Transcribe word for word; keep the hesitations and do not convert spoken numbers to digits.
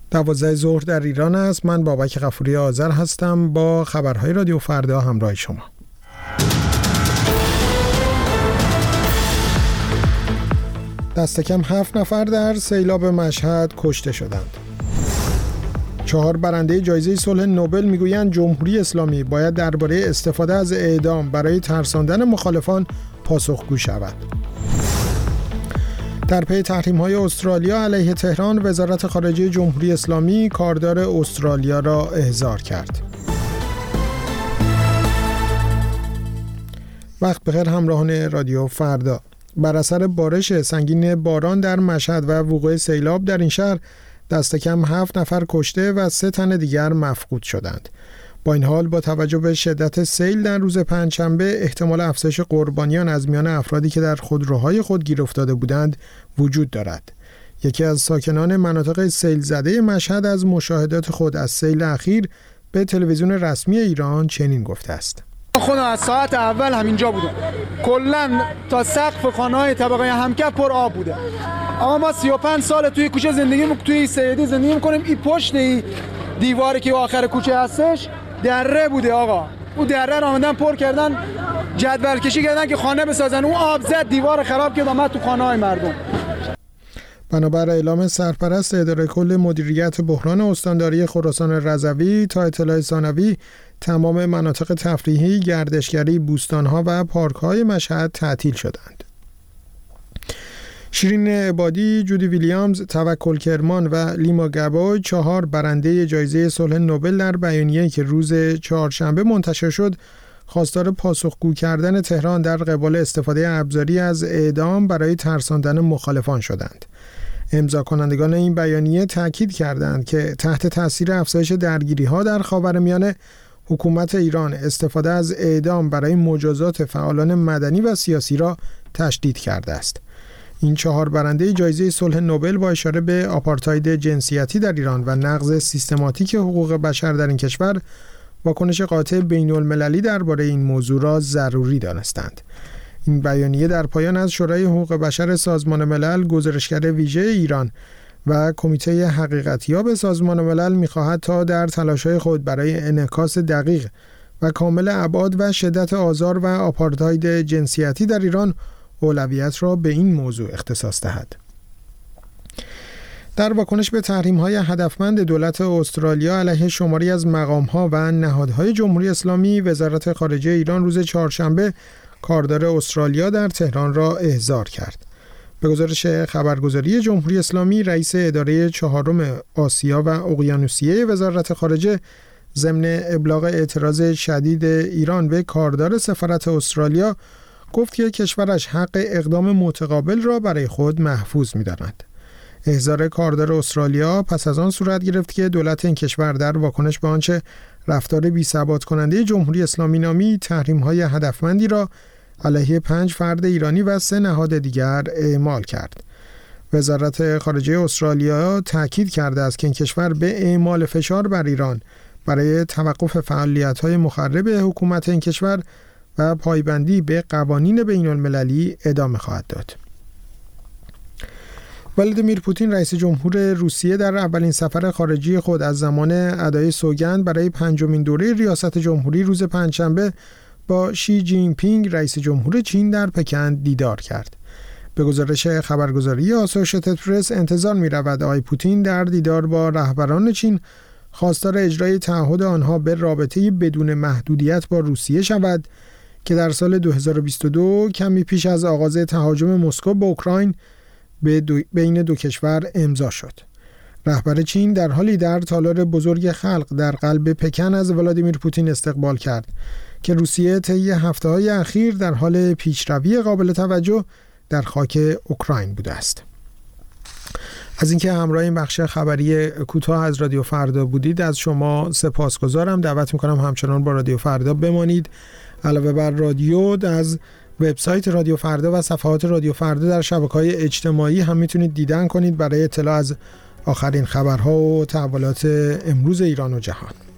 دوازده ظهر در ایران است. من بابک غفوری آذر هستم با خبرهای رادیو فردا همراه شما. دست کم هفت نفر در سیلاب مشهد کشته شدند. چهار برنده جایزه صلح نوبل میگویند جمهوری اسلامی باید درباره استفاده از اعدام برای ترساندن مخالفان پاسخگو شود. در پی تحریم‌های استرالیا علیه تهران، وزارت خارجه جمهوری اسلامی کاردار استرالیا را احضار کرد. وقت بخیر همراهان رادیو فردا. بر اثر بارش سنگین باران در مشهد و وقوع سیلاب در این شهر دست کم هفت نفر کشته و سه تن دیگر مفقود شدند. با این حال با توجه به شدت سیل در روز پنجشنبه احتمال افزایش قربانیان از میان افرادی که در خودروهای خود گیر افتاده بودند وجود دارد. یکی از ساکنان مناطق سیل زده مشهد از مشاهدات خود از سیل اخیر به تلویزیون رسمی ایران چنین گفته است: خودم از ساعت اول همینجا بودم، کلا تا سقف خانه‌های طبقه همکف پر آب بوده. اما ما سی و پنج سال توی کوچه زندگی می‌کنیم، توی سیدی زندگی می‌کنیم. این پشت ای دیواری که آخر کوچه هستش دره بوده آقا. اون دره رو آمدن پر کردن، جدول کشی کردن که خانه بسازن. اون آب زد دیوار خراب کرد اومد تو خانه‌های مردم. بنابر اعلام سرپرست اداره کل مدیریت بحران استانداری خراسان رضوی تا اطلاع ثانوی، تمام مناطق تفریحی، گردشگری، بوستان‌ها و پارک‌های مشهد تعطیل شدند. شیرین عبادی، جودی ویلیامز، توکل کرمان و لیما گبای، چهار برنده جایزه صلح نوبل در بیانیه‌ای که روز چهارشنبه منتشر شد، خواستار پاسخگو کردن تهران در قبال استفاده ابزاری از اعدام برای ترساندن مخالفان شدند. امضا کنندگان این بیانیه تاکید کردند که تحت تاثیر افزایش درگیری‌ها در خاورمیانه، حکومت ایران استفاده از اعدام برای مجازات فعالان مدنی و سیاسی را تشدید کرده است. این چهار برنده جایزه صلح نوبل با اشاره به آپارتاید جنسیتی در ایران و نقض سیستماتیک حقوق بشر در این کشور، واکنش قاطع بین‌المللی درباره این موضوع را ضروری دانستند. این بیانیه در پایان از شورای حقوق بشر سازمان ملل، گزارشگر ویژه ایران و کمیته حقیقتیاب سازمان ملل می‌خواهد تا در تلاش‌های خود برای انعکاس دقیق و کامل ابعاد و شدت آزار و آپارتاید جنسیتی در ایران اولویت را به این موضوع اختصاص دهد. در واکنش به تحریم‌های هدفمند دولت استرالیا علیه شماری از مقام‌ها و نهادهای جمهوری اسلامی، وزارت خارجه ایران روز چهارشنبه کاردار استرالیا در تهران را احضار کرد. به گزارش خبرگزاری جمهوری اسلامی، رئیس اداره چهارم آسیا و اقیانوسیه وزارت خارجه ضمن ابلاغ اعتراض شدید ایران به کاردار سفارت استرالیا گفت که کشورش حق اقدام متقابل را برای خود محفوظ می‌داند. احضار کاردار استرالیا پس از آن صورت گرفت که دولت این کشور در واکنش به آنچه رفتار بی‌ثبات کننده جمهوری اسلامی نامی تحریم‌های هدفمندی را علیه پنج فرد ایرانی و سه نهاد دیگر اعمال کرد. وزارت خارجه استرالیا تاکید کرده است که این کشور به اعمال فشار بر ایران برای توقف فعالیت‌های مخرب حکومت این کشور و پایبندی به قوانین بین‌المللی ادامه خواهد داد. ولادیمیر پوتین رئیس جمهور روسیه در اولین سفر خارجی خود از زمان ادای سوگند برای پنجمین دوره ریاست جمهوری روز پنجشنبه با شی جین پینگ رئیس جمهور چین در پکن دیدار کرد. به گزارش خبرگزاری آسوشییتد پرس انتظار می‌رود آقای پوتین در دیدار با رهبران چین خواستار اجرای تعهد آنها به رابطه بدون محدودیت با روسیه شود که در سال دو هزار و بیست و دو کمی پیش از آغاز تهاجم مسکو به اوکراین به دو بین دو کشور امضا شد. رهبر چین در حالی در تالار بزرگ خلق در قلب پکن از ولادیمیر پوتین استقبال کرد که روسیه طی هفته‌های اخیر در حال پیشروی قابل توجه در خاک اوکراین بوده است. از اینکه همراه این بخش خبری کوتاه از رادیو فردا بودید از شما سپاسگزارم. دعوت می‌کنم همچنان با رادیو فردا بمانید. علاوه بر رادیو، از وبسایت رادیو فردا و صفحات رادیو فردا در شبکه‌های اجتماعی هم میتونید دیدن کنید برای اطلاع از آخرین خبرها و تحولات امروز ایران و جهان.